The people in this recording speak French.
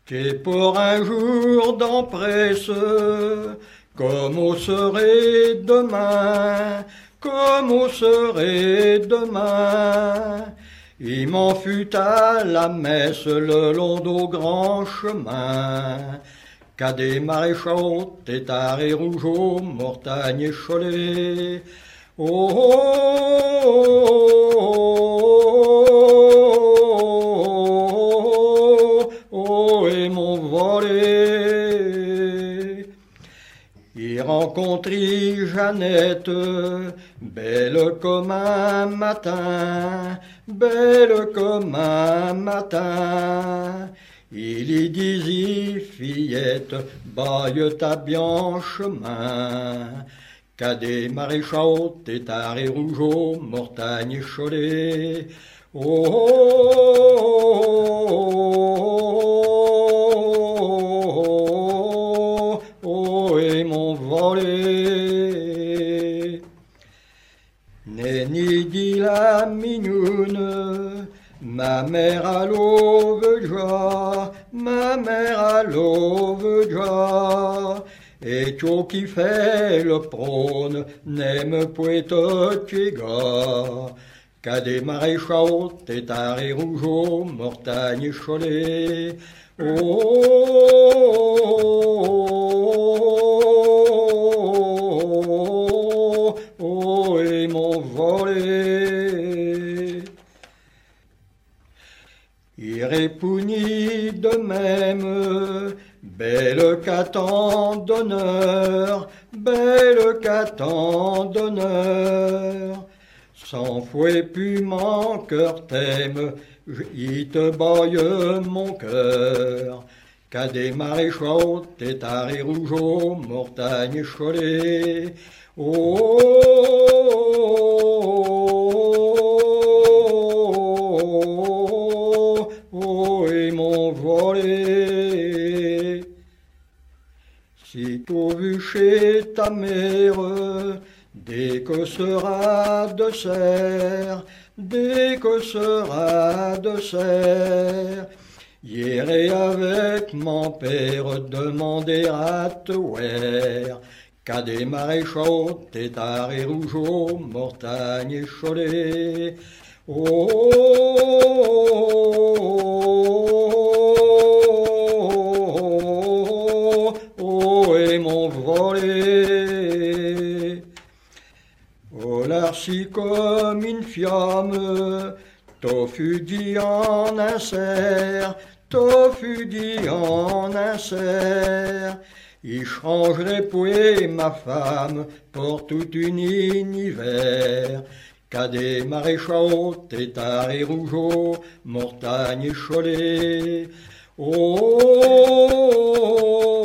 Qu'est pour un jour d'empresse, comme au serait demain, comme au serait demain. Il m'en fut à la messe le long d'au grand chemin. Cadet, maréchal, tétard et rougeau, Mortagne et Cholet. Oh, oh, oh, oh, et mon volet. Il rencontrit Jeannette, belle comme un matin, belle comme un matin. Il y disait, fillette, baille ta bien chemin. Cadet, maréchal, tétard et rougeau, Mortagne et Cholet. Oh, oh, oh, oh, et mon volet. Nenni dit la mignoune, ma mère à l'auveja, ma mère à l'auveja. Et tu qui fait le prône n'aime point tchiga. Cadet, maréchal, tétard et rougeau, Mortagne et Cholet. Oh, oh, oh, et mon volet. Il répondit de même, belle qu'à tant d'honneur, belle qu'à tant d'honneur. Sans fouet plus mon cœur t'aime, il te baille mon cœur. Cadet, maréchal, tétard et rougeau, Mortagne et Cholet. Oh, oh, oh, et mon volet. Si tu vu chez ta mère, dès que sera de serre, dès que sera de serre, j'irai avec mon père demander à te voir. Cadet, maréchal, tétard et rougeau, Mortagne et Cholet. Oh, oh, oh, et mon volet. Oh, l'arci comme une flamme, t'as fudi en un cerf, t'as fudi en un cerf. Il changerait pour ma femme pour tout un univers. Cadet, maréchal, tétard et rougeau, Mortagne et Cholet. Oh,